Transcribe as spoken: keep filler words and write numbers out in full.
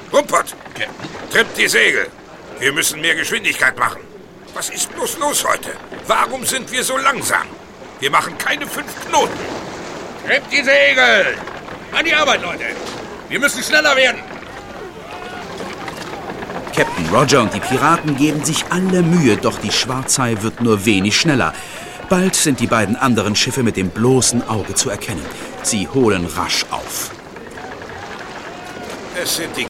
Rumpert, trimmt die Segel. Wir müssen mehr Geschwindigkeit machen. Was ist bloß los heute? Warum sind wir so langsam? Wir machen keine fünf Knoten. Trimmt die Segel! An die Arbeit, Leute! Wir müssen schneller werden! Captain Roger und die Piraten geben sich alle Mühe, doch die Schwarzhai wird nur wenig schneller. Bald sind die beiden anderen Schiffe mit dem bloßen Auge zu erkennen. Sie holen rasch auf. Es sind die